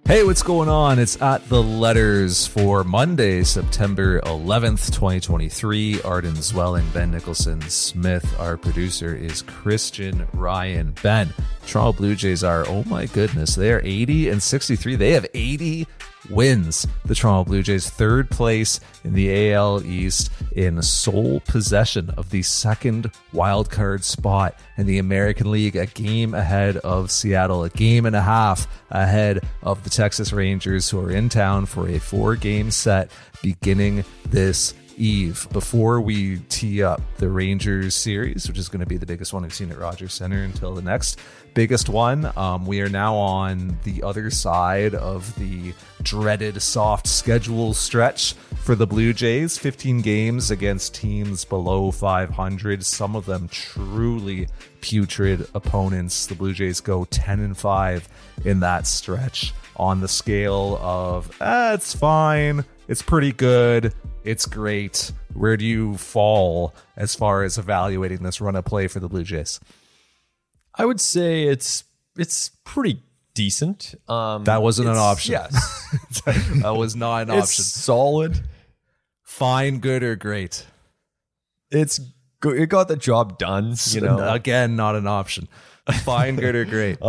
Hey, what's going on? It's At The Letters for Monday, September 11th, 2023. Arden Zwelling, Ben Nicholson Smith. Our producer is Christian Ryan. Ben, Toronto Blue Jays are, oh my goodness, they are 80-63. They have 80 wins. The Toronto Blue Jays, third place in the AL East, in sole possession of the second wildcard spot in the American League, a game ahead of Seattle, a game and a half ahead of the Texas Rangers, who are in town for a 4-game set beginning this eve. Before we tee up the Rangers series, which is going to be the biggest one we've seen at Rogers Center until the next biggest one, we are now on the other side of the dreaded soft schedule stretch for the Blue Jays. 15 games against teams below 500, some of them truly putrid opponents. The Blue Jays go 10-5 in that stretch. On the scale of it's fine, it's pretty good, it's great, where do you fall as far as evaluating this run of play for the Blue Jays? I would say it's pretty decent. That wasn't an option. Yes. That was not an option. It's solid. Fine, good, or great? It got the job done, you know. Again, not an option. Fine, good, or great?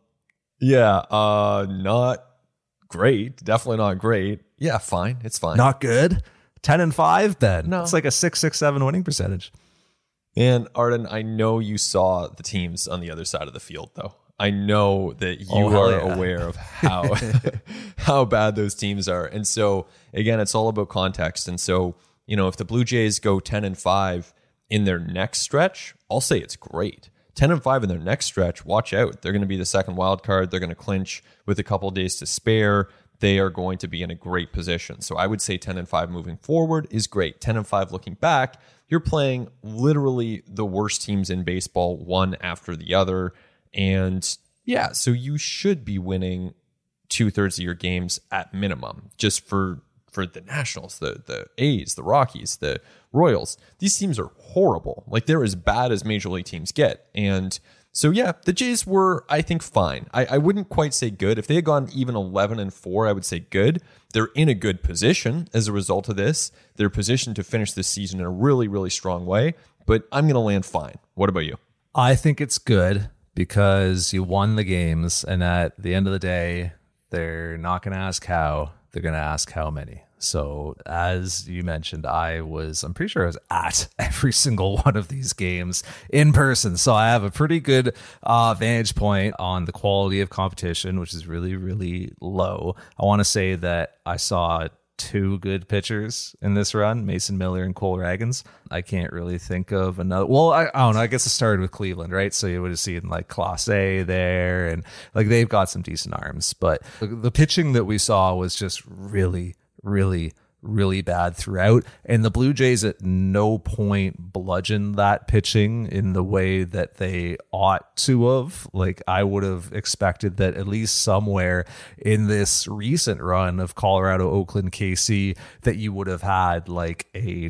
Not great. Definitely not great. Yeah, fine. It's fine. Not good? 10-5, Ben. No. It's like a 6.67 winning percentage. And Arden, I know you saw the teams on the other side of the field, though. I know that you are aware of how bad those teams are. And so, again, it's all about context. And so, you know, if the Blue Jays go 10-5 in their next stretch, I'll say it's great. 10-5 in their next stretch, watch out. They're going to be the second wild card. They're going to clinch with a couple days to spare. They are going to be in a great position. So I would say 10-5 moving forward is great. 10-5 looking back, you're playing literally the worst teams in baseball, one after the other. And yeah, so you should be winning 2/3 of your games at minimum, just for the Nationals, the A's, the Rockies, the Royals. These teams are horrible. Like, they're as bad as major league teams get. And so, yeah, the Jays were, I think, fine. I wouldn't quite say good. If they had gone even 11-4, I would say good. They're in a good position as a result of this. They're positioned to finish this season in a really, really strong way. But I'm going to land fine. What about you? I think it's good because you won the games. And at the end of the day, they're not going to ask how. They're going to ask how many. So as you mentioned, I'm pretty sure I was at every single one of these games in person. So I have a pretty good vantage point on the quality of competition, which is really, really low. I want to say that I saw 2 good pitchers in this run, Mason Miller and Cole Ragans. I can't really think of another. Well, I don't know. I guess it started with Cleveland, right? So you would have seen like Clase A there, and like they've got some decent arms. But the pitching that we saw was just really, really, really bad throughout. And the Blue Jays at no point bludgeoned that pitching in the way that they ought to have. Like, I would have expected that at least somewhere in this recent run of Colorado, Oakland, KC, that you would have had like a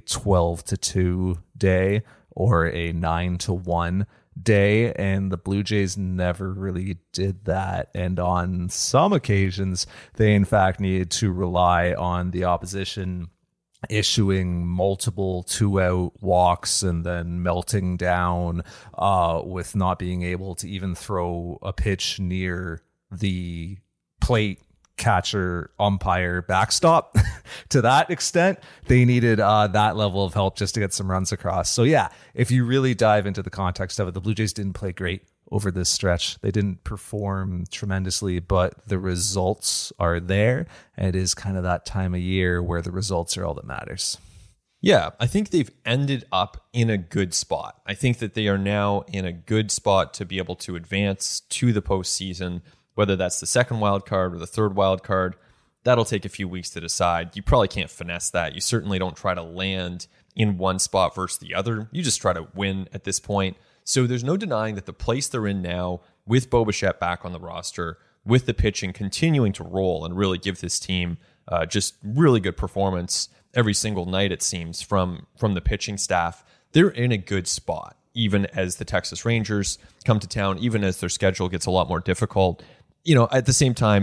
12-2 day or a 9-1 day, and the Blue Jays never really did that. And on some occasions, they in fact needed to rely on the opposition issuing multiple 2-out walks and then melting down with not being able to even throw a pitch near the plate catcher umpire backstop. To that extent, they needed that level of help just to get some runs across. So yeah, if you really dive into the context of it, the Blue Jays didn't play great over this stretch. They didn't perform tremendously, but the results are there. And it is kind of that time of year where the results are all that matters. Yeah, I think they've ended up in a good spot. I think that they are now in a good spot to be able to advance to the postseason, whether that's the second wild card or the third wild card. That'll take a few weeks to decide. You probably can't finesse that. You certainly don't try to land in one spot versus the other. You just try to win at this point. So there's no denying that the place they're in now, with Bo Bichette back on the roster, with the pitching continuing to roll and really give this team just really good performance every single night, it seems, from the pitching staff, they're in a good spot, even as the Texas Rangers come to town, even as their schedule gets a lot more difficult. You know, at the same time,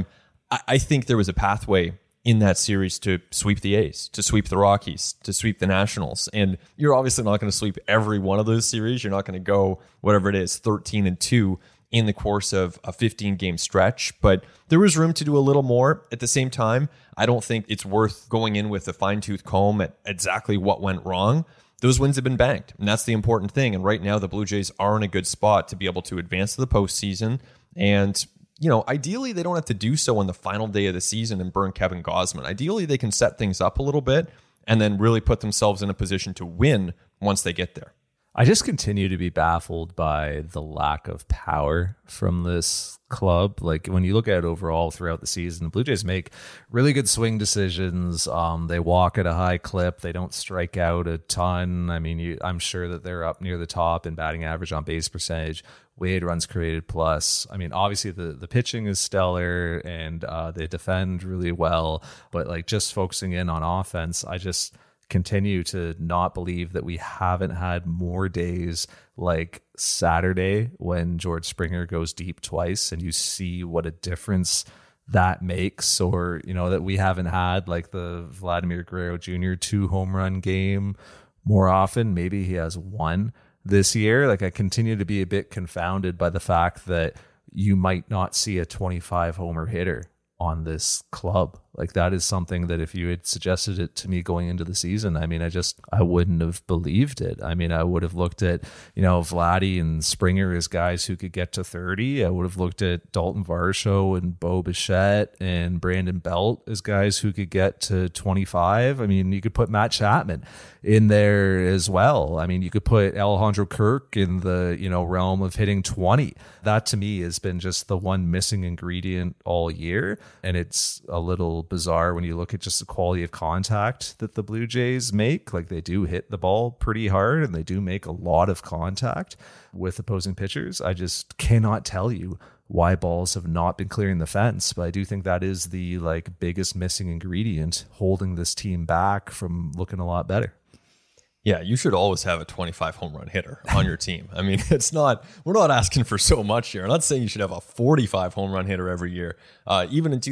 I think there was a pathway in that series to sweep the A's, to sweep the Rockies, to sweep the Nationals. And you're obviously not going to sweep every one of those series. You're not going to go, whatever it is, 13-2 in the course of a 15-game stretch. But there was room to do a little more. At the same time, I don't think it's worth going in with a fine-tooth comb at exactly what went wrong. Those wins have been banked, and that's the important thing. And right now, the Blue Jays are in a good spot to be able to advance to the postseason. And ideally, they don't have to do so on the final day of the season and burn Kevin Gausman. Ideally, they can set things up a little bit and then really put themselves in a position to win once they get there. I just continue to be baffled by the lack of power from this club. Like when you look at it overall throughout the season, the Blue Jays make really good swing decisions. They walk at a high clip. They don't strike out a ton. I mean, I'm sure that they're up near the top in batting average, on base percentage, weighted runs created plus. I mean, obviously the pitching is stellar and they defend really well, but like just focusing in on offense, I just continue to not believe that we haven't had more days like Saturday when George Springer goes deep twice and you see what a difference that makes, or that we haven't had like the Vladimir Guerrero Jr. 2 home run game more often. Maybe he has one this year. Like I continue to be a bit confounded by the fact that you might not see a 25 homer hitter on this club. Like that is something that if you had suggested it to me going into the season, I mean, I wouldn't have believed it. I mean, I would have looked at, Vladdy and Springer as guys who could get to 30. I would have looked at Dalton Varsho and Bo Bichette and Brandon Belt as guys who could get to 25. I mean, you could put Matt Chapman in there as well. I mean, you could put Alejandro Kirk in the, realm of hitting 20. That to me has been just the one missing ingredient all year. And it's a little bizarre when you look at just the quality of contact that the Blue Jays make. Like they do hit the ball pretty hard and they do make a lot of contact with opposing pitchers. I just cannot tell you why balls have not been clearing the fence, but I do think that is the biggest missing ingredient holding this team back from looking a lot better. Yeah, you should always have a 25 home run hitter on your team. I mean, we're not asking for so much here. I'm not saying you should have a 45 home run hitter every year. Even in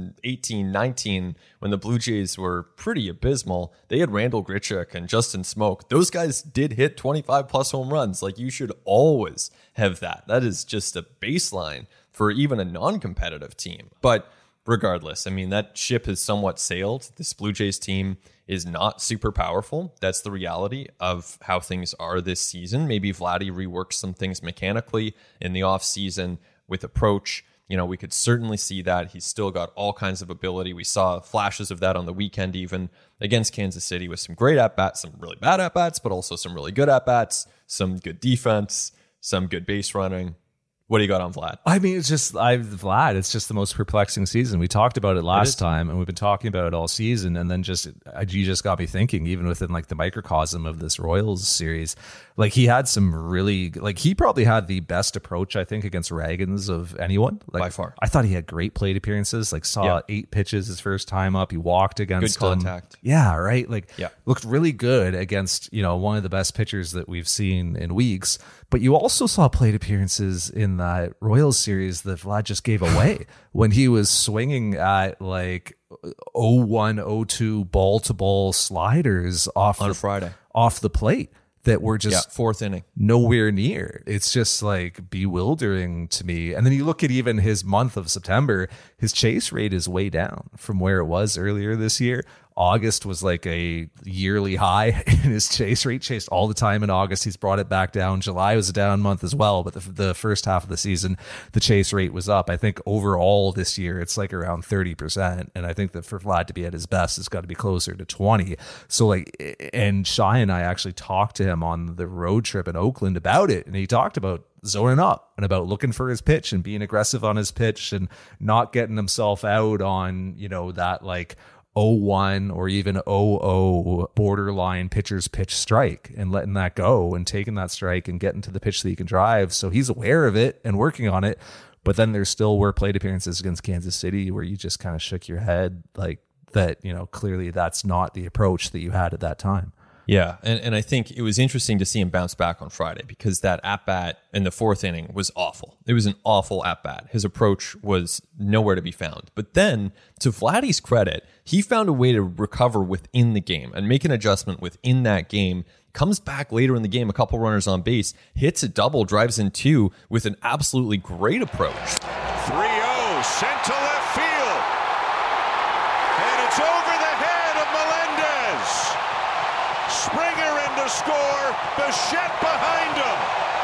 2018-19, when the Blue Jays were pretty abysmal, they had Randall Grichuk and Justin Smoke. Those guys did hit 25 plus home runs. Like you should always have that. That is just a baseline for even a non-competitive team. But regardless, I mean, that ship has somewhat sailed. This Blue Jays team is not super powerful. That's the reality of how things are this season. Maybe Vladdy reworks some things mechanically in the offseason with approach. We could certainly see that. He's still got all kinds of ability. We saw flashes of that on the weekend, even against Kansas City, with some great at-bats, some really bad at-bats, but also some really good at-bats, some good defense, some good base running. What do you got on Vlad? I mean, it's just Vlad. It's just the most perplexing season. We talked about it last time, and we've been talking about it all season. And then you just got me thinking, even within the microcosm of this Royals series, he had some really he probably had the best approach, I think, against Ragans of anyone. By far, I thought he had great plate appearances. Saw 8 pitches his first time up. He walked against good contact. Yeah, right. Looked really good against one of the best pitchers that we've seen in weeks. But you also saw plate appearances in that Royals series that Vlad just gave away when he was swinging at 0-1, 0-2 ball-to-ball sliders off the plate that were just fourth inning, nowhere near. It's just bewildering to me. And then you look at even his month of September, his chase rate is way down from where it was earlier this year. August was a yearly high in his chase rate, chased all the time in August. He's brought it back down. July was a down month as well, but the first half of the season, the chase rate was up. I think overall this year, it's around 30%. And I think that for Vlad to be at his best, it's got to be closer to 20. So and Shai and I actually talked to him on the road trip in Oakland about it. And he talked about zoning up and about looking for his pitch and being aggressive on his pitch and not getting himself out on, that 0-1 or even 0-0 borderline pitcher's pitch strike and letting that go and taking that strike and getting to the pitch that he can drive. So he's aware of it and working on it. But then there still were plate appearances against Kansas City where you just kind of shook your head that, clearly that's not the approach that you had at that time. Yeah, and I think it was interesting to see him bounce back on Friday because that at-bat in the fourth inning was awful. It was an awful at-bat. His approach was nowhere to be found. But then, to Vladdy's credit, he found a way to recover within the game and make an adjustment within that game, comes back later in the game, a couple runners on base, hits a double, drives in two with an absolutely great approach. 3-0, sent to left field. And it's over the head of Melendez. Springer in to score, Bichette behind him,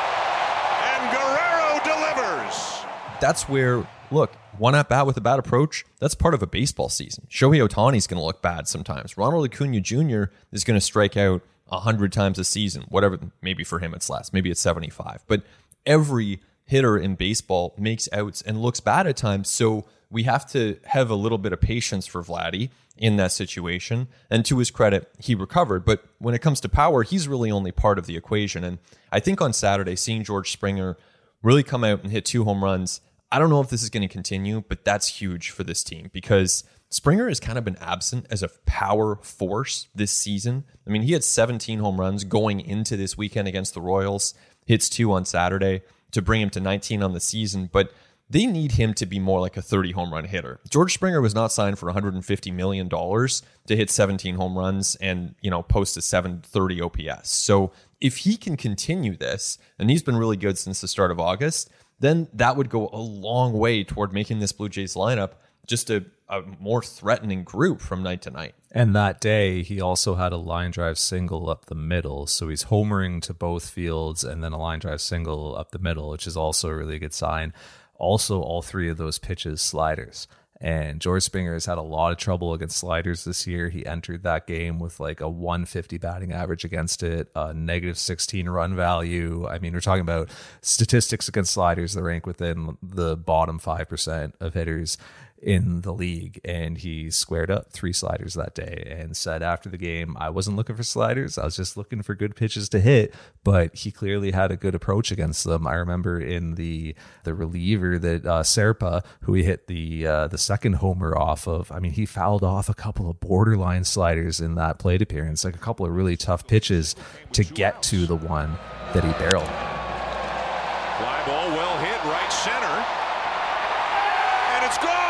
and Guerrero delivers. That's where, look, one at-bat with a bad approach, that's part of a baseball season. Shohei Ohtani's going to look bad sometimes. Ronald Acuna Jr. is going to strike out 100 times a season, whatever, maybe for him it's less, maybe it's 75. But every hitter in baseball makes outs and looks bad at times, so we have to have a little bit of patience for Vladdy in that situation. And to his credit, he recovered. But when it comes to power, he's really only part of the equation. And I think on Saturday, seeing George Springer really come out and hit 2 home runs, I don't know if this is going to continue, but that's huge for this team because Springer has kind of been absent as a power force this season. I mean, he had 17 home runs going into this weekend against the Royals, hits 2 on Saturday to bring him to 19 on the season. But they need him to be more like a 30 home run hitter. George Springer was not signed for $150 million to hit 17 home runs and, post a 730 OPS. So if he can continue this, and he's been really good since the start of August, then that would go a long way toward making this Blue Jays lineup just a more threatening group from night to night. And that day, he also had a line drive single up the middle. So he's homering to both fields and then a line drive single up the middle, which is also a really good sign. Also, all 3 of those pitches, sliders. And George Springer has had a lot of trouble against sliders this year. He entered that game with like a 150 batting average against it, a negative 16 run value. I mean, we're talking about statistics against sliders that rank within the bottom 5% of hitters in the league, and he squared up 3 sliders that day and said after the game, I wasn't looking for sliders, I was just looking for good pitches to hit, but he clearly had a good approach against them. I remember in the reliever that Serpa, who he hit the second homer off of, I mean, he fouled off a couple of borderline sliders in that plate appearance, like a couple of really tough pitches to get to the one that he barreled. Fly ball well hit right center, and it's gone.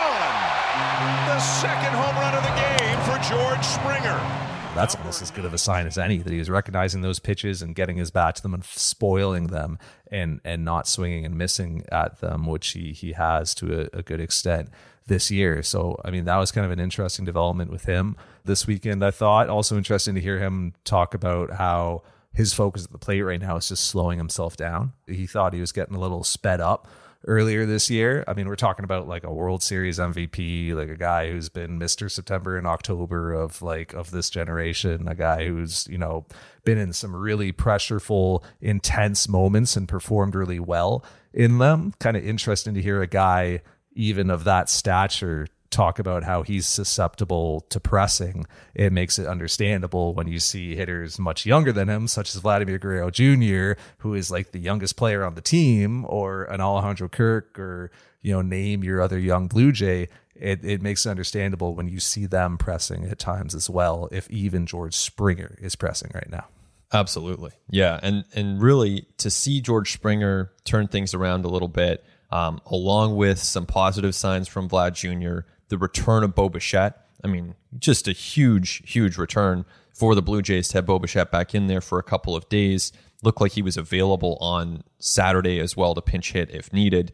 The second home run of the game for George Springer. That's almost as good of a sign as any, that he was recognizing those pitches and getting his bat to them and spoiling them and not swinging and missing at them, which he has to a good extent this year. So, I mean, that was kind of an interesting development with him this weekend, I thought. Also interesting to hear him talk about how his focus at the plate right now is just slowing himself down. He thought he was getting a little sped up earlier this year. I mean, we're talking about like a World Series MVP, like a guy who's been Mr. September and October of this generation, a guy who's, been in some really pressureful, intense moments and performed really well in them. Kind of interesting to hear a guy even of that stature talk about how he's susceptible to pressing. It makes it understandable when you see hitters much younger than him, such as Vladimir Guerrero Jr., who is like the youngest player on the team, or an Alejandro Kirk, or, name your other young Blue Jay. It makes it understandable when you see them pressing at times as well, if even George Springer is pressing right now. Absolutely. Yeah. And really to see George Springer turn things around a little bit, along with some positive signs from Vlad Jr., the return of Bo Bichette. I mean, just a huge, huge return for the Blue Jays to have Bo Bichette back in there for a couple of days. Looked like he was available on Saturday as well to pinch hit if needed.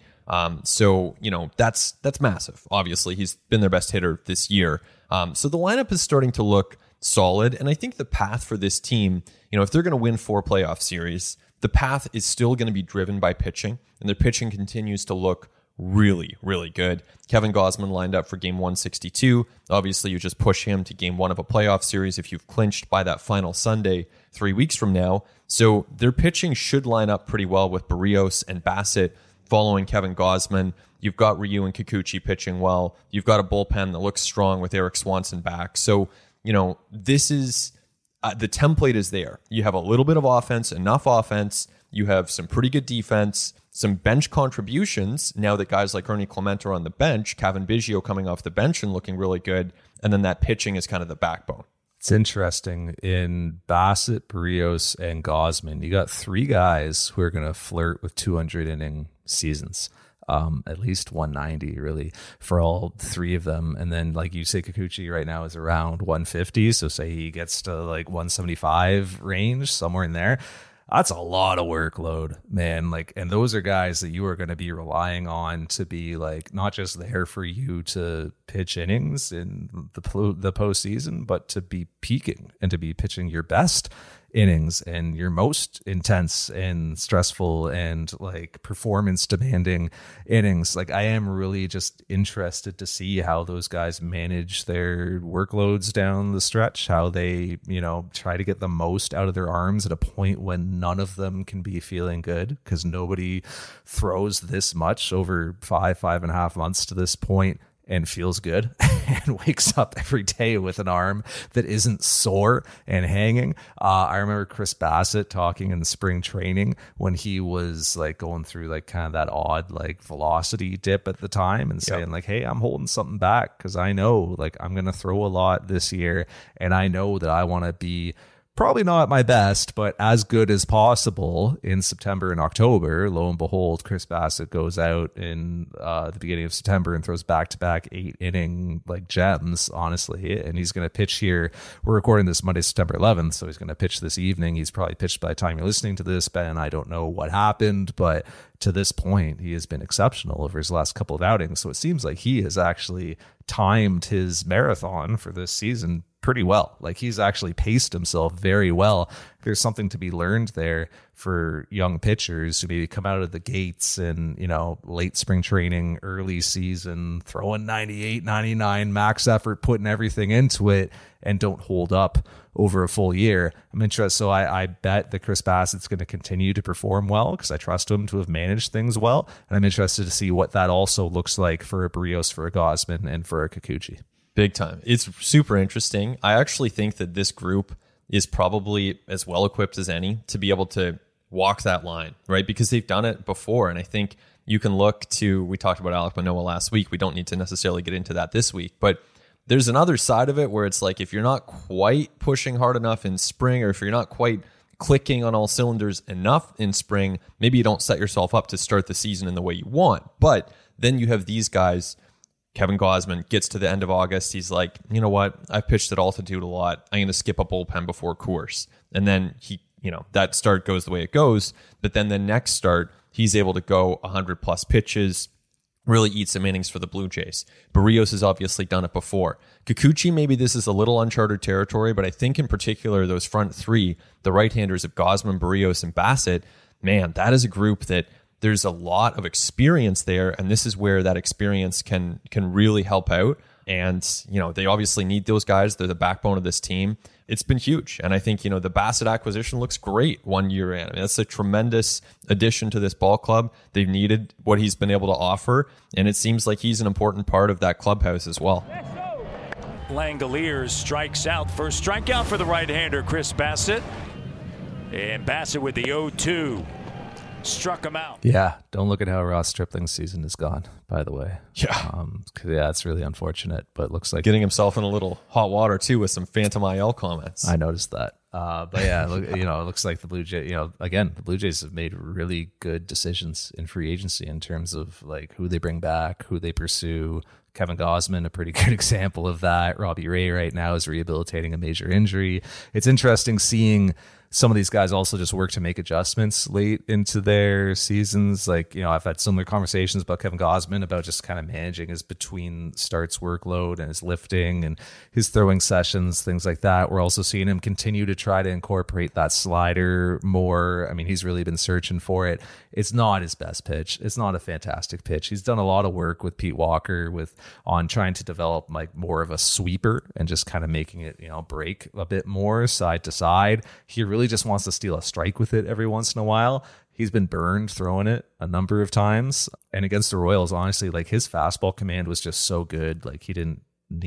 So, that's massive. Obviously, he's been their best hitter this year. So the lineup is starting to look solid. And I think the path for this team, if they're going to win 4 playoff series, the path is still going to be driven by pitching. And their pitching continues to look really, really good. Kevin Gausman lined up for game 162. Obviously, you just push him to game 1 of a playoff series if you've clinched by that final Sunday 3 weeks from now. So their pitching should line up pretty well with Barrios and Bassett following Kevin Gausman. You've got Ryu and Kikuchi pitching well. You've got a bullpen that looks strong with Eric Swanson back. So, this is the template is there. You have a little bit of offense, enough offense. You have some pretty good defense, some bench contributions now that guys like Ernie Clement are on the bench, Kevin Biggio coming off the bench and looking really good, and then that pitching is kind of the backbone. It's interesting. In Bassett, Berrios, and Gausman, you got 3 guys who are going to flirt with 200 inning seasons. At least 190 really for all 3 of them. And then, like you say, Kikuchi right now is around 150. So say he gets to like 175 range, somewhere in there. That's a lot of workload, man. Like, and those are guys that you are going to be relying on to be like, not just there for you to pitch innings in the postseason, but to be peaking and to be pitching your best innings and your most intense and stressful and like performance demanding innings. Like, I am really just interested to see how those guys manage their workloads down the stretch, how they, you know, try to get the most out of their arms at a point when none of them can be feeling good, because nobody throws this much over 5.5 months to this point and feels good and wakes up every day with an arm that isn't sore and hanging. I remember Chris Bassett talking in spring training when he was like going through like kind of that odd like velocity dip at the time and saying like, hey, I'm holding something back because I know like I'm going to throw a lot this year, and I know that I want to be probably not my best, but as good as possible in September and October. Lo and behold, Chris Bassett goes out in the beginning of September and throws back-to-back 8-inning like gems, honestly. And he's going to pitch here. We're recording this Monday, September 11th, so he's going to pitch this evening. He's probably pitched by the time you're listening to this, Ben. I don't know what happened, but to this point, he has been exceptional over his last couple of outings. So it seems like he has actually timed his marathon for this season pretty well. Like, he's actually paced himself very well. There's something to be learned there for young pitchers who maybe come out of the gates and, you know, late spring training, early season, throwing 98, 99 max effort, putting everything into it, and don't hold up over a full year. I'm interested. So I bet that Chris Bassett's going to continue to perform well because I trust him to have managed things well. And I'm interested to see what that also looks like for a Berrios, for a Gausman, and for a Kikuchi. Big time. It's super interesting. I actually think that this group is probably as well equipped as any to be able to walk that line, right? Because they've done it before. And I think you can look to, we talked about Alek Manoah last week. We don't need to necessarily get into that this week, but there's another side of it where it's like, if you're not quite pushing hard enough in spring, or if you're not quite clicking on all cylinders enough in spring, maybe you don't set yourself up to start the season in the way you want. But then you have these guys. Kevin Gausman gets to the end of August. He's like, you know what? I've pitched at altitude a lot. I'm going to skip a bullpen before Coors. And then he, you know, that start goes the way it goes. But then the next start, he's able to go 100 plus pitches, really eat some innings for the Blue Jays. Berrios has obviously done it before. Kikuchi, maybe this is a little uncharted territory, but I think in particular, those front 3, the right-handers of Gausman, Berrios, and Bassett, man, that is a group that there's a lot of experience there, and this is where that experience can really help out. And, you know, they obviously need those guys. They're the backbone of this team. It's been huge. And I think, you know, the Bassett acquisition looks great 1 year in. I mean, that's a tremendous addition to this ball club. They've needed what he's been able to offer, and it seems like he's an important part of that clubhouse as well. Langoliers strikes out. First strikeout for the right-hander, Chris Bassett. And Bassett with the 0-2. Struck him out. Yeah, don't look at how Ross Stripling's season is gone, by the way. Yeah. Yeah, it's really unfortunate, but it looks like getting himself in a little hot water too with some Phantom IL comments. I noticed that. But yeah, look, you know, it looks like the Blue Jays, you know, again, the Blue Jays have made really good decisions in free agency in terms of like who they bring back, who they pursue. Kevin Gausman, a pretty good example of that. Robbie Ray right now is rehabilitating a major injury. It's interesting seeing some of these guys also just work to make adjustments late into their seasons. Like, you know, I've had similar conversations about Kevin Gausman about just kind of managing his between starts workload and his lifting and his throwing sessions, things like that. We're also seeing him continue to try to incorporate that slider more. I mean, he's really been searching for it. It's not his best pitch. It's not a fantastic pitch. He's done a lot of work with Pete Walker on trying to develop like more of a sweeper and just kind of making it, you know, break a bit more side to side. He really just wants to steal a strike with it every once in a while. He's been burned throwing it a number of times. And against the Royals, honestly, like his fastball command was just so good. Like he didn't need it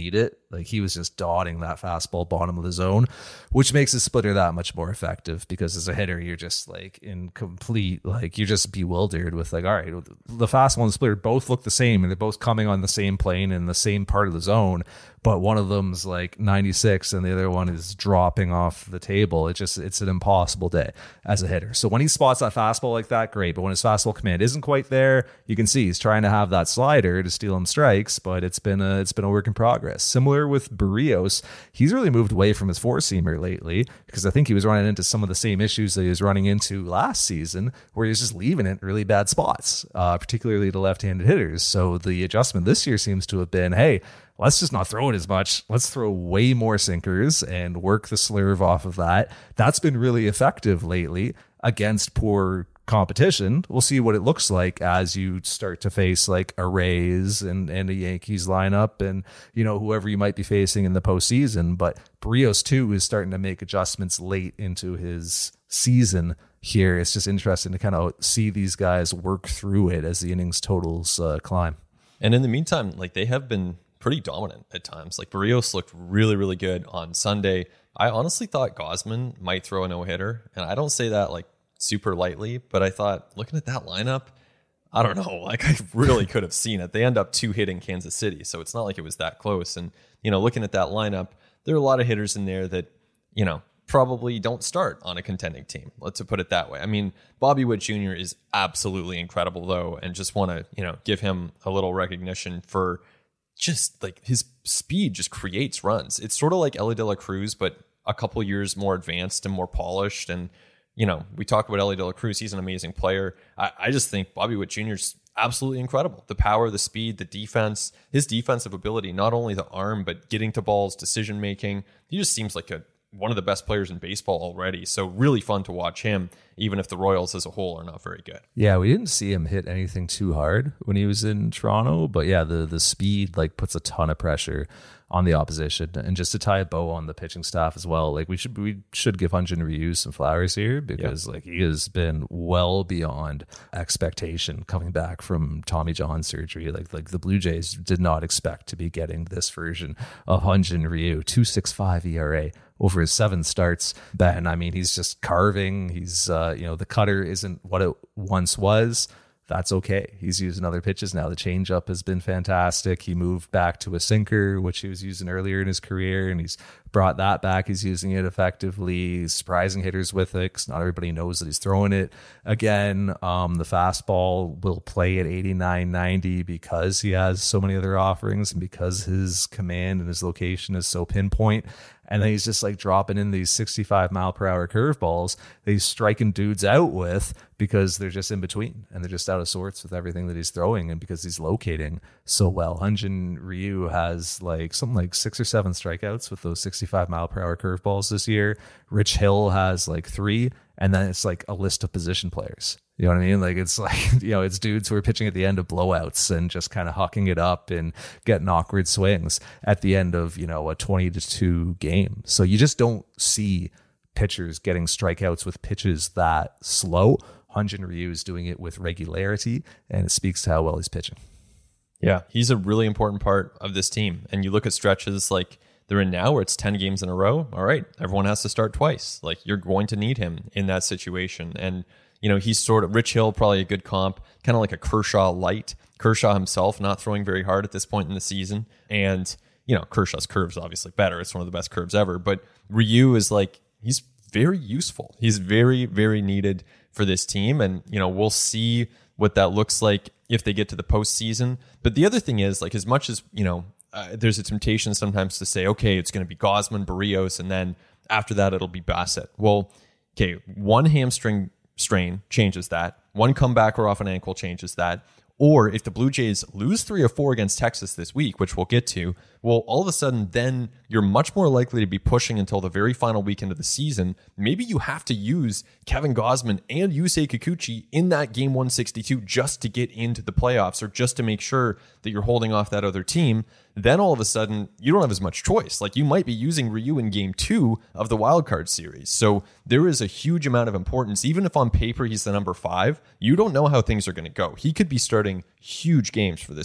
Like he was just dotting that fastball bottom of the zone, which makes his splitter that much more effective, because as a hitter, you're just like in complete, like you're just bewildered with like, all right, the fastball and the splitter both look the same and they're both coming on the same plane in the same part of the zone, but one of them's like 96 and the other one is dropping off the table. It's an impossible day as a hitter. So when he spots that fastball like that, great. But when his fastball command isn't quite there, you can see he's trying to have that slider to steal him strikes, but it's been a work in progress. Similar with Barrios, he's really moved away from his four-seamer lately, because I think he was running into some of the same issues that he was running into last season, where he was just leaving it in really bad spots, particularly to left-handed hitters. So the adjustment this year seems to have been, hey, let's just not throw it as much. Let's throw way more sinkers and work the slurve off of that. That's been really effective lately against poor competition. We'll see what it looks like as you start to face like a Rays and a Yankees lineup and, you know, whoever you might be facing in the postseason. But Barrios too is starting to make adjustments late into his season here. It's just interesting to kind of see these guys work through it as the innings totals climb. And in the meantime, like they have been pretty dominant at times. Like Barrios looked really, really good on Sunday. I honestly thought Gausman might throw a no-hitter, and I don't say that like super lightly, but I thought looking at that lineup, I don't know, like I really could have seen it. They end up 2-hitting Kansas City, so it's not like it was that close. And, you know, looking at that lineup, there are a lot of hitters in there that, you know, probably don't start on a contending team. Let's put it that way. I mean, Bobby Witt Jr. is absolutely incredible though, and just want to, you know, give him a little recognition for just like his speed just creates runs. It's sort of like Elly De La Cruz, but a couple years more advanced and more polished. And, you know, we talk about Elly De La Cruz. He's an amazing player. I just think Bobby Witt Jr. is absolutely incredible. The power, the speed, the defense, his defensive ability, not only the arm, but getting to balls, decision making. He just seems like one of the best players in baseball already. So really fun to watch him, even if the Royals as a whole are not very good. Yeah, we didn't see him hit anything too hard when he was in Toronto, but yeah, the speed like puts a ton of pressure on the opposition. And just to tie a bow on the pitching staff as well, like we should give Hyun-Jin Ryu some flowers here, because like he has been well beyond expectation coming back from Tommy John surgery. Like the Blue Jays did not expect to be getting this version of Hyun-Jin Ryu. 2.65 ERA over his 7 starts. Ben, I mean, he's just carving. He's the cutter isn't what it once was. That's okay. He's using other pitches now. The changeup has been fantastic. He moved back to a sinker, which he was using earlier in his career, and he's brought that back. He's using it effectively, surprising hitters with it, because not everybody knows that he's throwing it again. The fastball will play at 89, 90 because he has so many other offerings and because his command and his location is so pinpoint. And then he's just like dropping in these 65 mile per hour curveballs that he's striking dudes out with, because they're just in between and they're just out of sorts with everything that he's throwing, and because he's locating so well. Hyun-Jin Ryu has like something like 6 or 7 strikeouts with those 65 mile per hour curveballs this year. Rich Hill has like 3, and then it's like a list of position players. You know what I mean? Like it's like, you know, it's dudes who are pitching at the end of blowouts and just kind of hucking it up and getting awkward swings at the end of, you know, a 20-2 game. So you just don't see pitchers getting strikeouts with pitches that slow. Hyun-Jin Ryu is doing it with regularity, and it speaks to how well he's pitching. Yeah, he's a really important part of this team. And you look at stretches like they're in now where it's 10 games in a row. All right, everyone has to start twice. Like you're going to need him in that situation. And you know, he's sort of Rich Hill, probably a good comp, kind of like a Kershaw light. Kershaw himself not throwing very hard at this point in the season. And, you know, Kershaw's curve's obviously better. It's one of the best curves ever. But Ryu is like, he's very useful. He's very, very needed for this team. And, you know, we'll see what that looks like if they get to the postseason. But the other thing is, like, as much as, you know, there's a temptation sometimes to say, okay, it's going to be Gausman, Barrios, and then after that, it'll be Bassett. Well, okay, one hamstring strain changes that. One comeback or off an ankle changes that. Or if the Blue Jays lose 3 or 4 against Texas this week, which we'll get to, well, all of a sudden, then you're much more likely to be pushing until the very final weekend of the season. Maybe you have to use Kevin Gausman and Yusei Kikuchi in that game 162 just to get into the playoffs, or just to make sure that you're holding off that other team. Then all of a sudden, you don't have as much choice. Like, you might be using Ryu in game 2 of the wildcard series. So there is a huge amount of importance. Even if on paper he's the number 5, you don't know how things are going to go. He could be starting huge games for this team.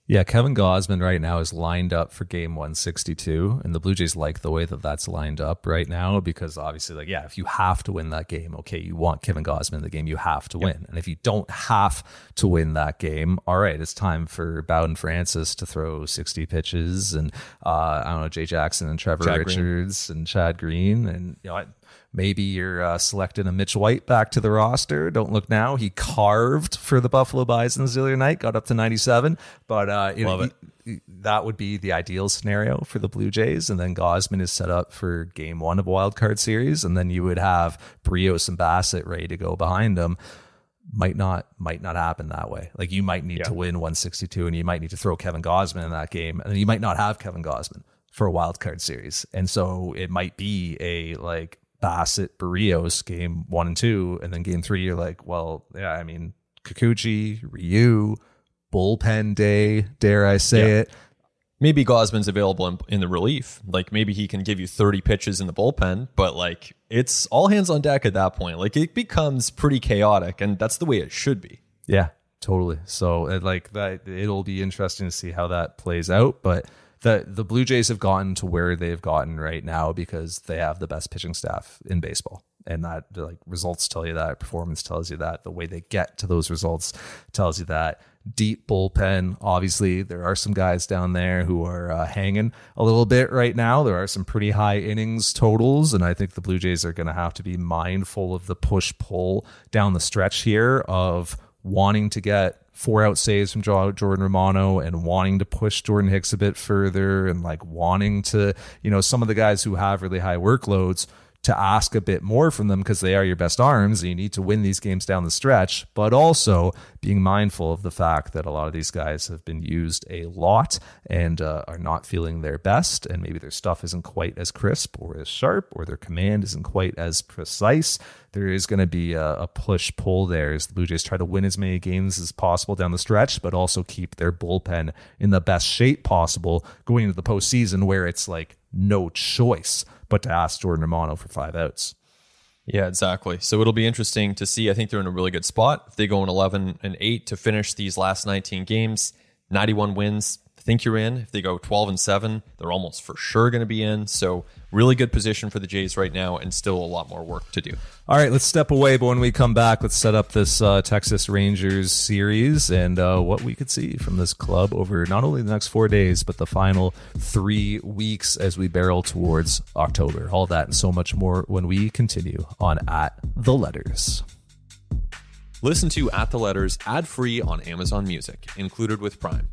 Yeah, Kevin Gausman right now is lined up for game 162, and the Blue Jays like the way that that's lined up right now because obviously, if you have to win that game, okay, you want Kevin Gausman in the game, you have to win. And if you don't have to win that game, all right, it's time for Bowden Francis to throw 60 pitches and, Jay Jackson and Trevor Richards and Chad Green. And, maybe you're selecting a Mitch White back to the roster. Don't look now. He carved for the Buffalo Bisons the other night, got up to 97. But that would be the ideal scenario for the Blue Jays. And then Gausman is set up for game 1 of a wild card series. And then you would have Berrios and Bassett ready to go behind them. Might not happen that way. Like you might need to win 162 and you might need to throw Kevin Gausman in that game. And you might not have Kevin Gausman for a wild card series. And so it might be a Bassett Berrios game 1 and 2, and then game 3 you're like, Kikuchi, Ryu, bullpen day, dare I say it. Maybe Gausman's available in the relief. Like maybe he can give you 30 pitches in the bullpen, but it's all hands on deck at that point. It becomes pretty chaotic, and that's the way it should be. Yeah, totally. So it'll be interesting to see how that plays out, but the Blue Jays have gotten to where they've gotten right now because they have the best pitching staff in baseball. And that results tell you that, performance tells you that, the way they get to those results tells you that. Deep bullpen, obviously, there are some guys down there who are hanging a little bit right now. There are some pretty high innings totals, and I think the Blue Jays are going to have to be mindful of the push-pull down the stretch here of wanting to get 4-out saves from Jordan Romano and wanting to push Jordan Hicks a bit further and wanting to, some of the guys who have really high workloads to ask a bit more from them because they are your best arms and you need to win these games down the stretch, but also being mindful of the fact that a lot of these guys have been used a lot and are not feeling their best, and maybe their stuff isn't quite as crisp or as sharp, or their command isn't quite as precise. There is going to be a push-pull there as the Blue Jays try to win as many games as possible down the stretch, but also keep their bullpen in the best shape possible going into the postseason where it's no choice but to ask Jordan Romano for 5 outs. Yeah, exactly. So it'll be interesting to see. I think they're in a really good spot. If they go in 11-8 to finish these last 19 games, 91 wins, I think you're in. If they go 12-7, they're almost for sure going to be in. So really good position for the Jays right now, and still a lot more work to do. All right, let's step away, but when we come back, let's set up this Texas Rangers series and what we could see from this club over not only the next 4 days, but the final 3 weeks as we barrel towards October. All that and so much more when we continue on At The Letters. Listen to At The Letters ad-free on Amazon Music, included with Prime.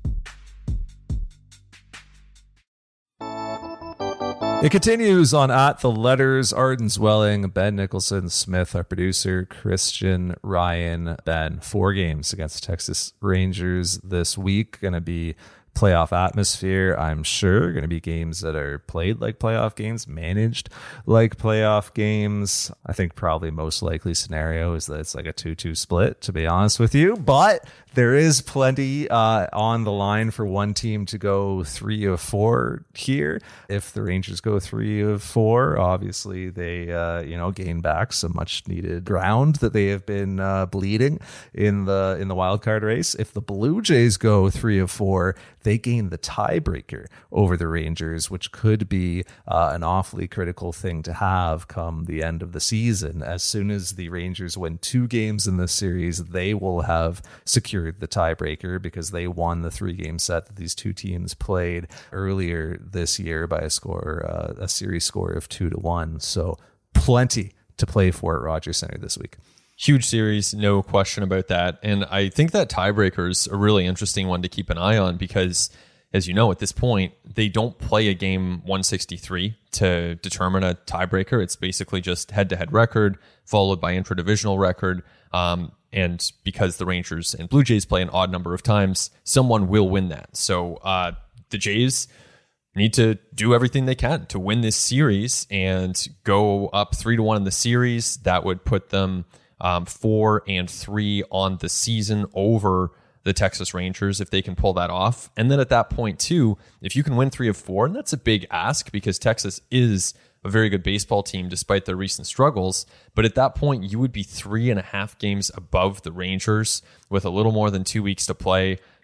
It continues on At The Letters. Arden Zwelling, Ben Nicholson Smith, our producer, Christian, Ryan, Ben. 4 games against Texas Rangers this week. Going to be playoff atmosphere, I'm sure. Going to be games that are played like playoff games, managed like playoff games. I think probably most likely scenario is that it's a 2-2 split, to be honest with you. But there is plenty on the line for one team to go 3 of 4 here. If the Rangers go 3 of 4, obviously they gain back some much needed ground that they have been bleeding in the wild card race. If the Blue Jays go 3 of 4, they gain the tiebreaker over the Rangers, which could be an awfully critical thing to have come the end of the season. As soon as the Rangers win 2 games in this series, they will have secured the tiebreaker because they won the 3-game set that these two teams played earlier this year by a series score of 2-1. So plenty to play for at Rogers Center this week. Huge series, no question about that. And I think that tiebreaker is a really interesting one to keep an eye on because, as you know, at this point, they don't play a game 163 to determine a tiebreaker. It's basically just head-to-head record followed by intra-divisional record. And because the Rangers and Blue Jays play an odd number of times, someone will win that. So the Jays need to do everything they can to win this series and go up 3-1 in the series. That would put them 4-3 on the season over the Texas Rangers if they can pull that off. And then at that point too, if you can win 3 of 4, and that's a big ask because Texas is a very good baseball team despite their recent struggles, but at that point you would be 3.5 games above the Rangers with a little more than 2 weeks to play.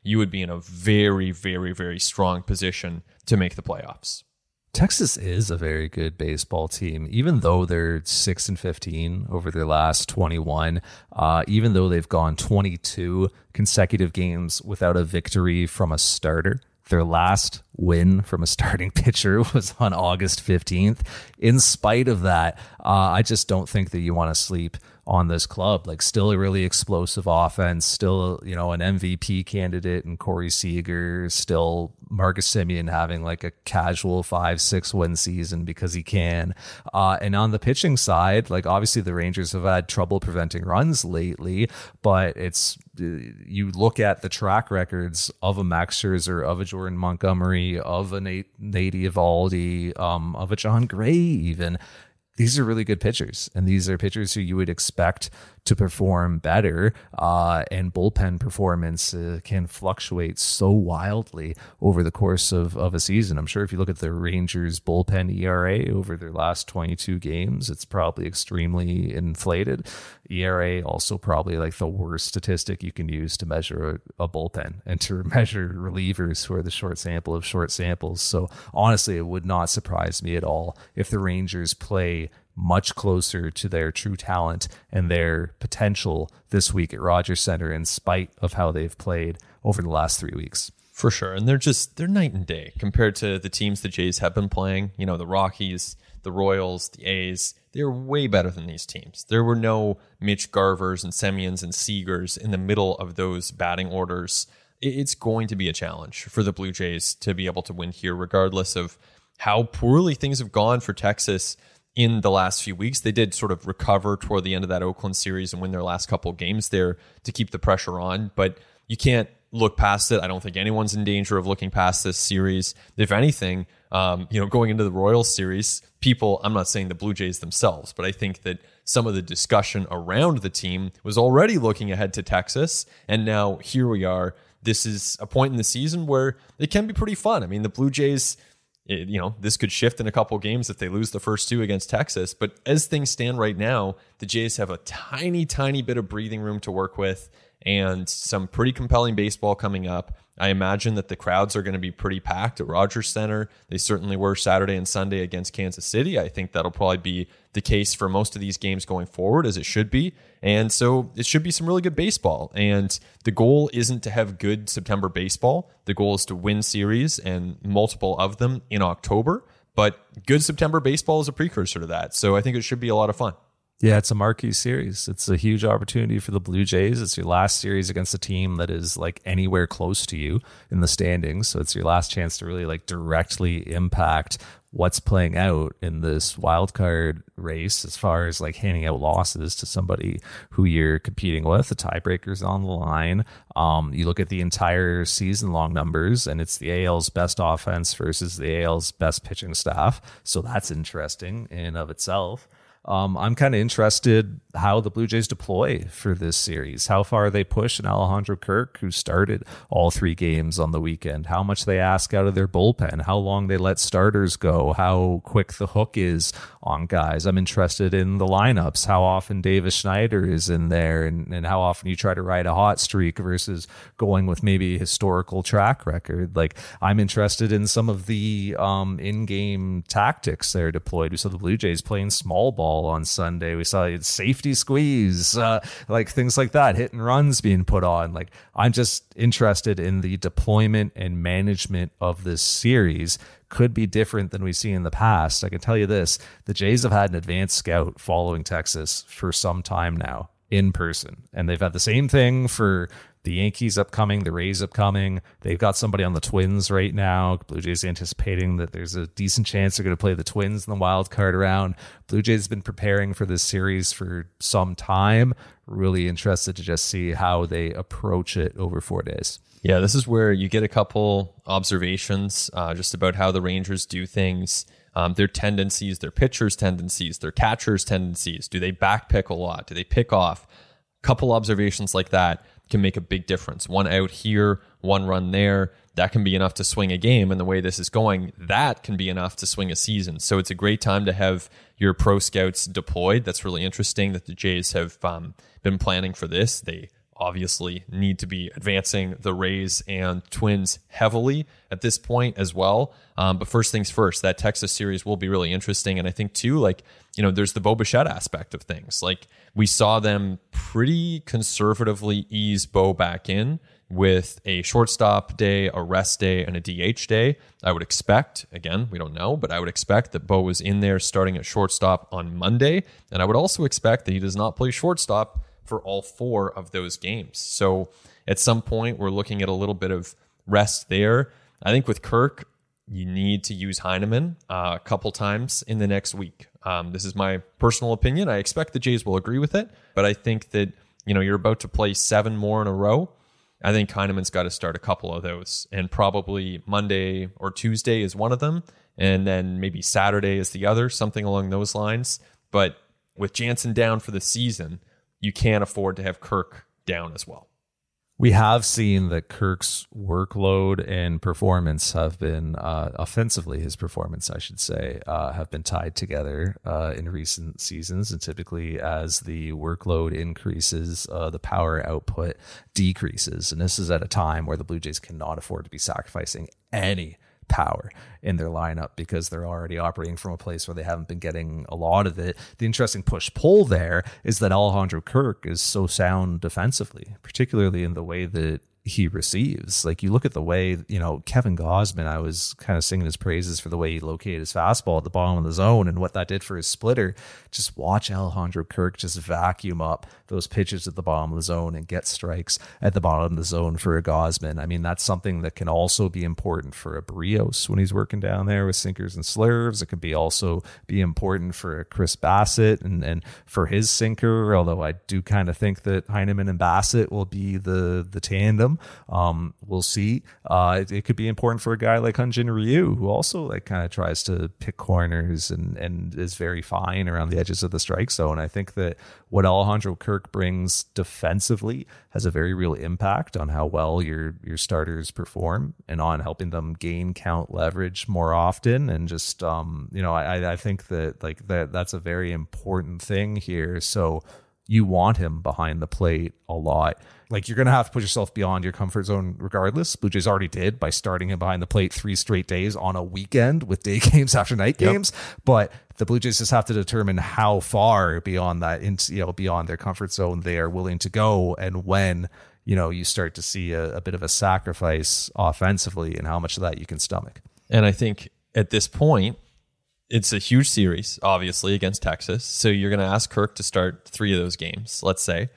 you would be in a very, very, very strong position to make the playoffs. Texas is a very good baseball team, even though they're 6-15 over their last 21, even though they've gone 22 consecutive games without a victory from a starter. Their last win from a starting pitcher was on August 15th. In spite of that, I just don't think that you want to sleep on this club. Like, still a really explosive offense, still, you know, an MVP candidate in Corey Seager, still Marcus Semien having like a casual 5-6 win season because he can. And on the pitching side, like, obviously the Rangers have had trouble preventing runs lately, but you look at the track records of a Max Scherzer, of a Jordan Montgomery, of a Nate Eovaldi, of a John Gray even. These are really good pitchers, and these are pitchers who you would expect to perform better, and bullpen performance can fluctuate so wildly over the course of a season. I'm sure if you look at the Rangers bullpen ERA over their last 22 games, it's probably extremely inflated. ERA also probably like the worst statistic you can use to measure a bullpen and to measure relievers who are the short sample of short samples. So honestly, it would not surprise me at all if the Rangers play much closer to their true talent and their potential this week at Rogers Center, in spite of how they've played over the last 3 weeks. For sure. And they're night and day compared to the teams the Jays have been playing. You know, the Rockies, the Royals, the A's, they're way better than these teams. There were no Mitch Garvers and Semiens and Seagers in the middle of those batting orders. It's going to be a challenge for the Blue Jays to be able to win here, regardless of how poorly things have gone for Texas in the last few weeks. They did sort of recover toward the end of that Oakland series and win their last couple games there to keep the pressure on, but you can't look past it. I don't think anyone's in danger of looking past this series. If anything, going into the Royals series, I'm not saying the Blue Jays themselves, but I think that some of the discussion around the team was already looking ahead to Texas, and now here we are. This is a point in the season where it can be pretty fun. I mean, the Blue Jays, this could shift in a couple games if they lose the first two against Texas. But as things stand right now, the Jays have a tiny, tiny bit of breathing room to work with and some pretty compelling baseball coming up. I imagine that the crowds are going to be pretty packed at Rogers Center. They certainly were Saturday and Sunday against Kansas City. I think that'll probably be the case for most of these games going forward, as it should be. And so it should be some really good baseball. And the goal isn't to have good September baseball. The goal is to win series, and multiple of them in October. But good September baseball is a precursor to that. So I think it should be a lot of fun. Yeah, it's a marquee series. It's a huge opportunity for the Blue Jays. It's your last series against a team that is like anywhere close to you in the standings. So it's your last chance to really like directly impact what's playing out in this wild card race as far as like handing out losses to somebody who you're competing with. The tiebreaker's on the line. You look at the entire season long numbers, and it's the AL's best offense versus the AL's best pitching staff. So that's interesting in and of itself. I'm kind of interested how the Blue Jays deploy for this series, how far they push an Alejandro Kirk, who started all 3 games on the weekend, how much they ask out of their bullpen, how long they let starters go, how quick the hook is on guys. I'm interested in the lineups, how often Davis Schneider is in there, and how often you try to ride a hot streak versus going with maybe a historical track record. Like, I'm interested in some of the in-game tactics that are deployed. We saw the Blue Jays playing small ball on Sunday. We saw safety squeeze, like things like that, hit and runs being put on. Like, I'm just interested in the deployment and management of this series. Could be different than we see in the past. I can tell you this, the Jays have had an advanced scout following Texas for some time now in person, and they've had the same thing for the Yankees upcoming, the Rays upcoming. They've got somebody on the Twins right now. Blue Jays anticipating that there's a decent chance they're going to play the Twins in the wild card round. Blue Jays have been preparing for this series for some time. Really interested to just see how they approach it over 4 days. Yeah, this is where you get a couple observations just about how the Rangers do things, their tendencies, their pitchers' tendencies, their catchers' tendencies. Do they backpick a lot? Do they pick off? A couple observations like that can make a big difference. One out here, one run there, that can be enough to swing a game. And the way this is going, that can be enough to swing a season. So it's a great time to have your pro scouts deployed. That's really interesting that the Jays have been planning for this. They obviously need to be advancing the Rays and Twins heavily at this point as well. But first things first, that Texas series will be really interesting. And I think too, like, there's the Bo Bichette aspect of things. Like, we saw them pretty conservatively ease Bo back in with a shortstop day, a rest day, and a DH day. I would expect, again, we don't know, but I would expect that Bo was in there starting at shortstop on Monday. And I would also expect that he does not play shortstop for all 4 of those games. So at some point, we're looking at a little bit of rest there. I think with Kirk, you need to use Heineman a couple times in the next week. This is my personal opinion. I expect the Jays will agree with it, but I think that, you're about to play 7 more in a row. I think Heineman's got to start a couple of those, and probably Monday or Tuesday is one of them, and then maybe Saturday is the other, something along those lines. But with Jansen down for the season, you can't afford to have Kirk down as well. We have seen that Kirk's workload and performance have been, offensively, his performance, I should say, have been tied together in recent seasons. And typically as the workload increases, the power output decreases. And this is at a time where the Blue Jays cannot afford to be sacrificing any power in their lineup because they're already operating from a place where they haven't been getting a lot of it. The interesting push-pull there is that Alejandro Kirk is so sound defensively, particularly in the way that he receives. Like, you look at the way, Kevin Gausman, I was kind of singing his praises for the way he located his fastball at the bottom of the zone and what that did for his splitter. Just watch Alejandro Kirk just vacuum up those pitches at the bottom of the zone and get strikes at the bottom of the zone for a Gausman. I mean, that's something that can also be important for a Brios when he's working down there with sinkers and slurves. It could be also be important for a Chris Bassett and for his sinker, although I do kind of think that Heineman and Bassett will be the tandem. We'll see. It could be important for a guy like Hyun-Jin Ryu, who also kind of tries to pick corners and is very fine around the edges of the strike zone. I think that what Alejandro Kirk brings defensively has a very real impact on how well your starters perform and on helping them gain count leverage more often. And just I think that that's a very important thing here. So you want him behind the plate a lot. Like, you're going to have to put yourself beyond your comfort zone regardless. Blue Jays already did by starting him behind the plate 3 straight days on a weekend with day games after night games. But the Blue Jays just have to determine how far beyond that, beyond their comfort zone they are willing to go, and when, you start to see a bit of a sacrifice offensively and how much of that you can stomach. And I think at this point, it's a huge series, obviously, against Texas. So you're going to ask Kirk to start 3 of those games, let's say.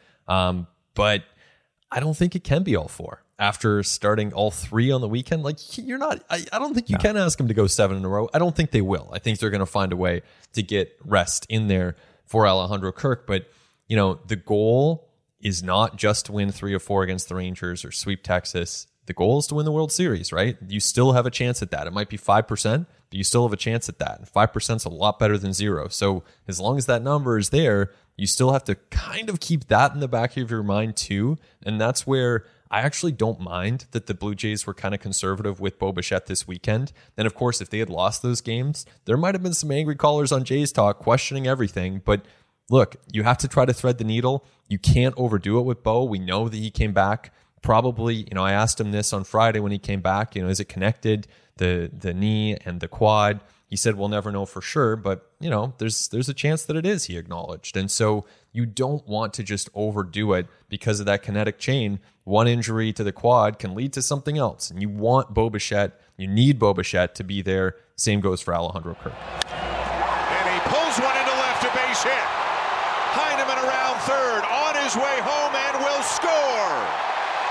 But I don't think it can be all 4 after starting all 3 on the weekend. Like, I don't think you can ask him to go 7 in a row. I don't think they will. I think they're going to find a way to get rest in there for Alejandro Kirk. But, the goal is not just to win 3 or 4 against the Rangers or sweep Texas. The goal is to win the World Series, right? You still have a chance at that. It might be 5%, but you still have a chance at that. And 5% is a lot better than 0. So as long as that number is there, you still have to kind of keep that in the back of your mind too. And that's where I actually don't mind that the Blue Jays were kind of conservative with Bo Bichette this weekend. And of course, if they had lost those games, there might have been some angry callers on Jays Talk questioning everything. But look, you have to try to thread the needle. You can't overdo it with Bo. We know that he came back. Probably, I asked him this on Friday when he came back, is it connected, the knee and the quad? He said, we'll never know for sure, but, there's a chance that it is, he acknowledged. And so you don't want to just overdo it because of that kinetic chain. One injury to the quad can lead to something else. And you want Bo Bichette, you need Bo Bichette to be there. Same goes for Alejandro Kirk. And he pulls one into left, a base hit. Heineman around third, on his way home and will score.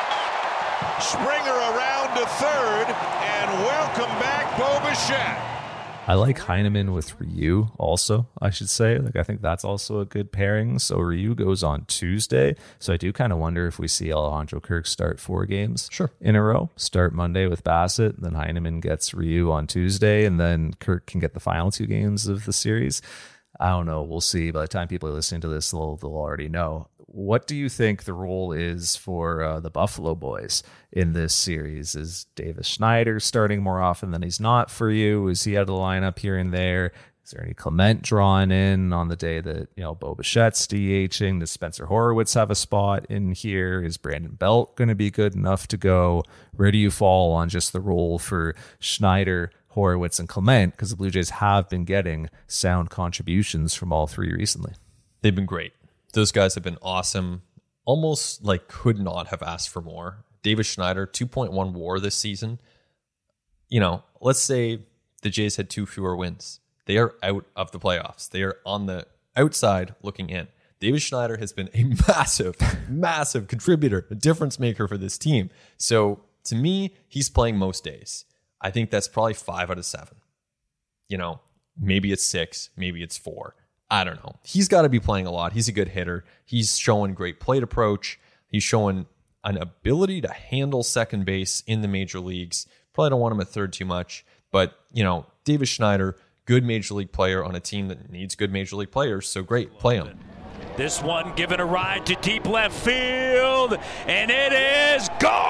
Springer around to third, and welcome back, Bo Bichette. I like Heineman with Ryu also, I should say. I think that's also a good pairing. So Ryu goes on Tuesday. So I do kind of wonder if we see Alejandro Kirk start 4 games in a row. Start Monday with Bassett, then Heineman gets Ryu on Tuesday, and then Kirk can get the final 2 games of the series. I don't know. We'll see. By the time people are listening to this, they'll already know. What do you think the role is for the Buffalo boys in this series? Is Davis Schneider starting more often than he's not for you? Is he out of the lineup here and there? Is there any Clement drawn in on the day that, Bo Bichette's DHing? Does Spencer Horwitz have a spot in here? Is Brandon Belt going to be good enough to go? Where do you fall on just the role for Schneider, Horwitz, and Clement? Because the Blue Jays have been getting sound contributions from all three recently. They've been great. Those guys have been awesome. Almost like could not have asked for more. Davis Schneider, 2.1 WAR this season. Let's say the Jays had 2 fewer wins. They are out of the playoffs. They are on the outside looking in. Davis Schneider has been a massive, massive contributor, a difference maker for this team. So to me, he's playing most days. I think that's probably 5 out of 7. Maybe it's 6, maybe it's 4. I don't know. He's got to be playing a lot. He's a good hitter. He's showing great plate approach. He's showing an ability to handle second base in the major leagues. Probably don't want him at third too much. But, Davis Schneider, good major league player on a team that needs good major league players. So great, play him. This one given a ride to deep left field, and it is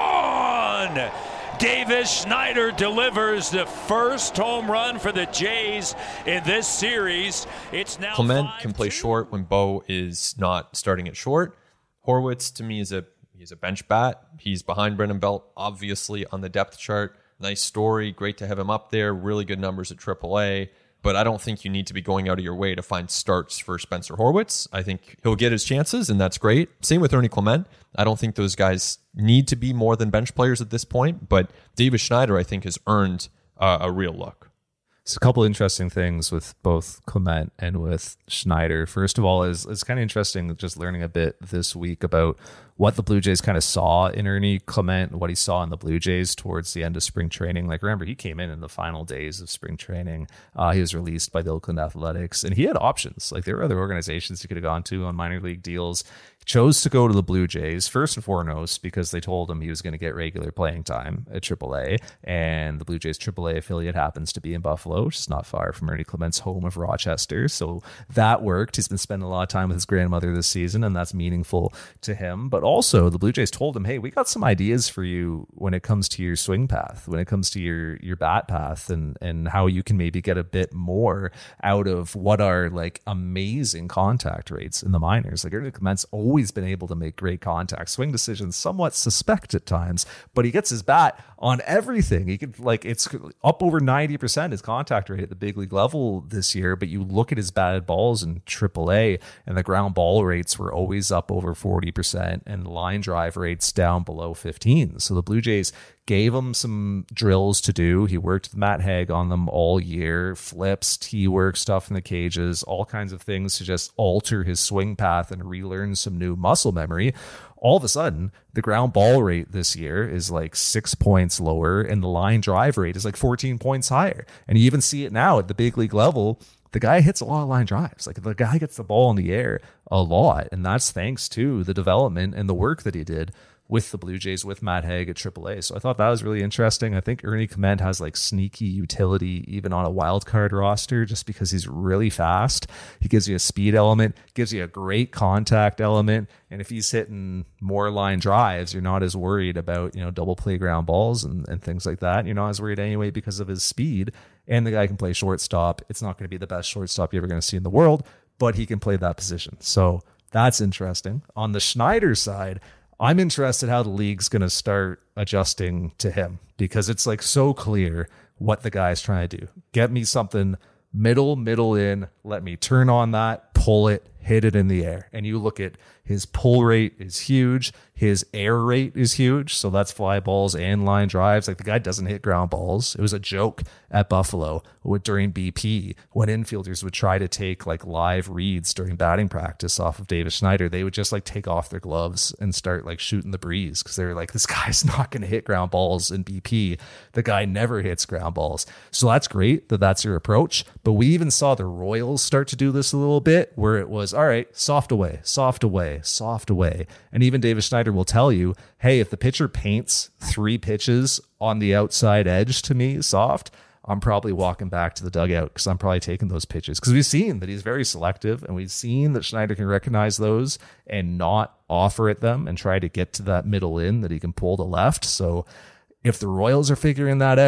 gone! Davis Schneider delivers the first home run for the Jays in this series. It's now Clement can play short when Bo is not starting at short. Horwitz, to me, he's a bench bat. He's behind Brandon Belt, obviously, on the depth chart. Nice story. Great to have him up there. Really good numbers at AAA. But I don't think you need to be going out of your way to find starts for Spencer Horwitz. I think he'll get his chances, and that's great. Same with Ernie Clement. I don't think those guys need to be more than bench players at this point. But Davis Schneider, I think, has earned a real look. So a couple interesting things with both Clement and with Schneider. First of all, it's kind of interesting just learning a bit this week about what the Blue Jays kind of saw in Ernie Clement, what he saw in the Blue Jays towards the end of spring training. Like, remember, he came in the final days of spring training. He was released by the Oakland Athletics, and he had options. Like, there were other organizations he could have gone to on minor league deals. He chose to go to the Blue Jays, first and foremost, because they told him he was going to get regular playing time at AAA, and the Blue Jays AAA affiliate happens to be in Buffalo, which is not far from Ernie Clement's home of Rochester. So that worked. He's been spending a lot of time with his grandmother this season, and that's meaningful to him. But also, the Blue Jays told him, hey, we got some ideas for you when it comes to your swing path, when it comes to your bat path, and how you can maybe get a bit more out of what are like amazing contact rates in the minors. Like, Ernie Clement's always been able to make great contact. Swing decisions somewhat suspect at times, but he gets his bat on everything. He could, like, it's up over 90% his contact rate at the big league level this year, but you look at his batted balls in AAA, and the ground ball rates were always up over 40%, and the line drive rates down below 15. So the Blue Jays gave him some drills to do. He worked with Matt Haig on them all year, flips, T-work, stuff in the cages, all kinds of things to just alter his swing path and relearn some new muscle memory. All of a sudden, the ground ball rate this year is like 6 points lower, and the line drive rate is like 14 points higher. And you even see it now at the big league level. The guy hits a lot of line drives. Like, the guy gets the ball in the air a lot, and that's thanks to the development and the work that he did with the Blue Jays, with Matt Haig at AAA. So I thought that was really interesting. I think Ernie Clement has like sneaky utility even on a wild card roster, just because he's really fast. He gives you a speed element, gives you a great contact element. And if he's hitting more line drives, you're not as worried about, double play ground balls and things like that. You're not as worried anyway because of his speed. And the guy can play shortstop. It's not going to be the best shortstop you're ever going to see in the world, but he can play that position. So that's interesting. On the Schneider side, I'm interested how the league's going to start adjusting to him, because it's like so clear what the guy's trying to do. Get me something middle in, let me turn on that, pull it, hit it in the air. And you look at his pull rate is huge. His air rate is huge. So that's fly balls and line drives. Like, the guy doesn't hit ground balls. It was a joke at Buffalo during BP when infielders would try to take like live reads during batting practice off of Davis Schneider. They would just like take off their gloves and start like shooting the breeze, because they're like, this guy's not going to hit ground balls in BP. The guy never hits ground balls. So that's great that that's your approach. But we even saw the Royals start to do this a little bit, where it was, all right, soft away, soft away, soft away. And even Davis Schneider will tell you, hey, if the pitcher paints 3 pitches on the outside edge to me soft, I'm probably walking back to the dugout, because I'm probably taking those pitches. Because we've seen that he's very selective, and we've seen that Schneider can recognize those and not offer at them and try to get to that middle in that he can pull to left. So if the Royals are figuring that out,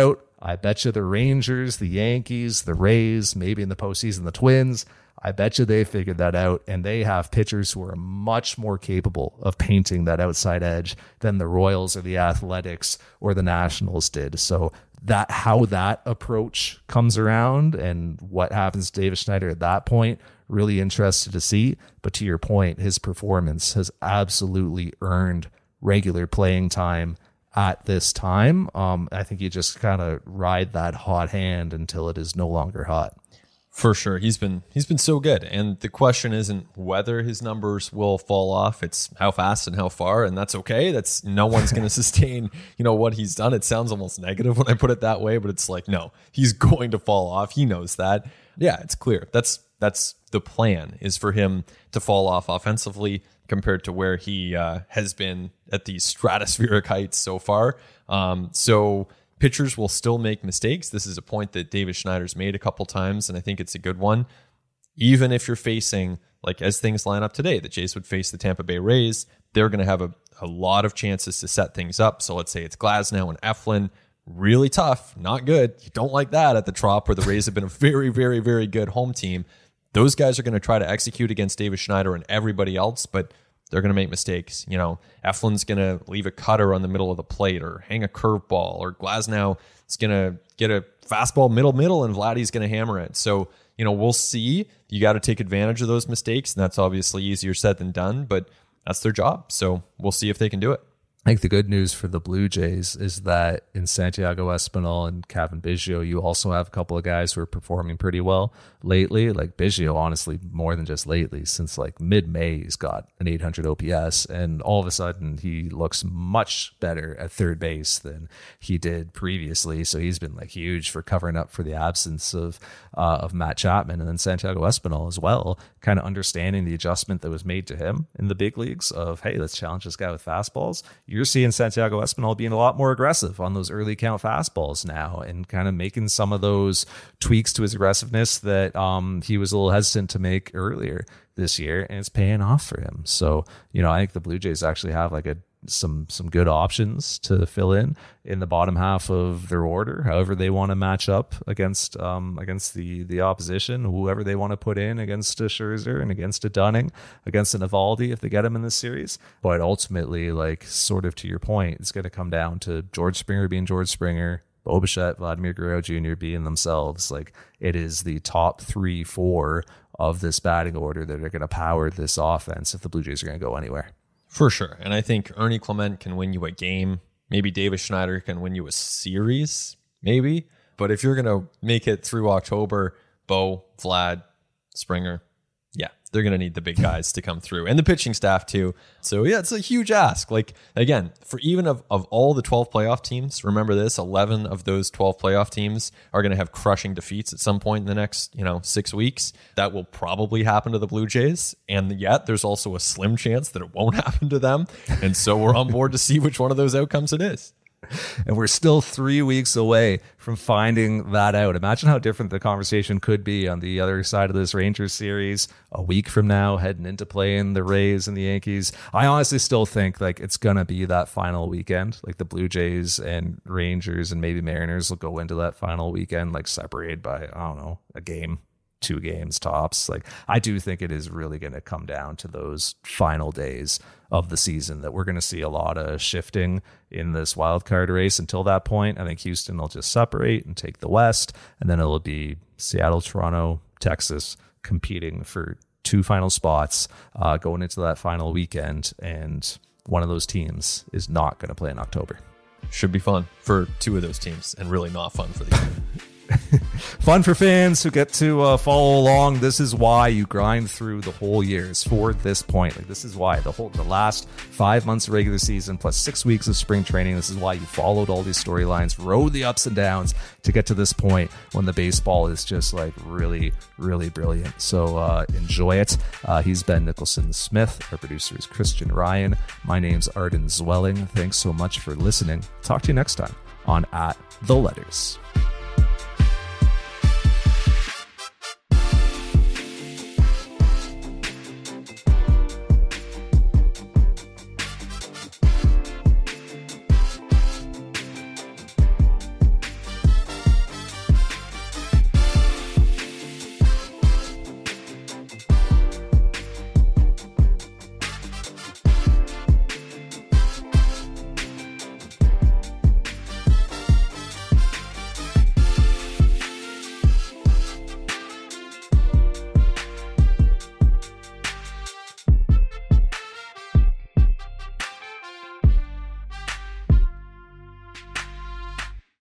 I bet you the Rangers, the Yankees, the Rays, maybe in the postseason, the Twins, I bet you they figured that out, and they have pitchers who are much more capable of painting that outside edge than the Royals or the Athletics or the Nationals did. So that how that approach comes around and what happens to Davis Schneider at that point, really interested to see. But to your point, his performance has absolutely earned regular playing time at this time. I think you just kind of ride that hot hand until it is no longer hot. For sure. He's been so good. And the question isn't whether his numbers will fall off. It's how fast and how far. And that's okay. That's no one's going to sustain, what he's done. It sounds almost negative when I put it that way, but it's like, no, he's going to fall off. He knows that. Yeah, it's clear. That's the plan, is for him to fall off offensively compared to where he has been at these stratospheric heights so far. So pitchers will still make mistakes. This is a point that Davis Schneider's made a couple times, and I think it's a good one. Even if you're facing, like as things line up today, the Jays would face the Tampa Bay Rays, they're going to have a lot of chances to set things up. So let's say it's Glasnow and Eflin. Really tough, not good. You don't like that at the Trop, where the Rays have been a very, very, very good home team. Those guys are going to try to execute against Davis Schneider and everybody else, but they're going to make mistakes. Eflin's going to leave a cutter on the middle of the plate or hang a curveball, or Glasnow is going to get a fastball middle, and Vladdy's going to hammer it. So, we'll see. You got to take advantage of those mistakes, and that's obviously easier said than done, but that's their job. So we'll see if they can do it. I think the good news for the Blue Jays is that in Santiago Espinal and Cavan Biggio, you also have a couple of guys who are performing pretty well lately. Like Biggio, honestly, more than just lately, since like mid-May, he's got an 800 OPS, and all of a sudden he looks much better at third base than he did previously. So he's been like huge for covering up for the absence of Matt Chapman. And then Santiago Espinal as well, kind of understanding the adjustment that was made to him in the big leagues of, hey, let's challenge this guy with fastballs. You're seeing Santiago Espinal being a lot more aggressive on those early count fastballs now, and kind of making some of those tweaks to his aggressiveness that he was a little hesitant to make earlier this year, and it's paying off for him. So, I think the Blue Jays actually have like some good options to fill in the bottom half of their order, however they want to match up against the opposition, whoever they want to put in against a Scherzer and against a Dunning, against an Eovaldi if they get him in this series. But ultimately, like sort of to your point, it's going to come down to George Springer being George Springer, Bo Bichette, Vladimir Guerrero Jr. being themselves. Like it is the top 3-4 of this batting order that are going to power this offense if the Blue Jays are going to go anywhere. For sure. And I think Ernie Clement can win you a game. Maybe Davis Schneider can win you a series, maybe. But if you're going to make it through October, Bo, Vlad, Springer, yeah, they're going to need the big guys to come through, and the pitching staff too. So yeah, it's a huge ask. Like again, for even of all the 12 playoff teams, remember this, 11 of those 12 playoff teams are going to have crushing defeats at some point in the next, 6 weeks. That will probably happen to the Blue Jays. And yet there's also a slim chance that it won't happen to them. And so we're on board to see which one of those outcomes it is. And we're still 3 weeks away from finding that out. Imagine how different the conversation could be on the other side of this Rangers series a week from now, heading into playing the Rays and the Yankees. I honestly still think like it's going to be that final weekend. Like the Blue Jays and Rangers and maybe Mariners will go into that final weekend like separated by, I don't know, a game, 2 games tops. Like I do think it is really going to come down to those final days of the season that we're going to see a lot of shifting in this wild card race. Until that point, I think Houston will just separate and take the West, and then it'll be Seattle, Toronto, Texas competing for 2 final spots going into that final weekend, and one of those teams is not going to play in October. Should be fun for 2 of those teams, and really not fun for the other. Fun for fans who get to follow along. This is why you grind through the whole year, is for this point. Like this is why the last 5 months of regular season plus 6 weeks of spring training. This is why you followed all these storylines, rode the ups and downs to get to this point when the baseball is just like really, really brilliant. So enjoy it. He's Ben Nicholson Smith. Our producer is Christian Ryan. My name's Arden Zwelling. Thanks so much for listening. Talk to you next time on At The Letters.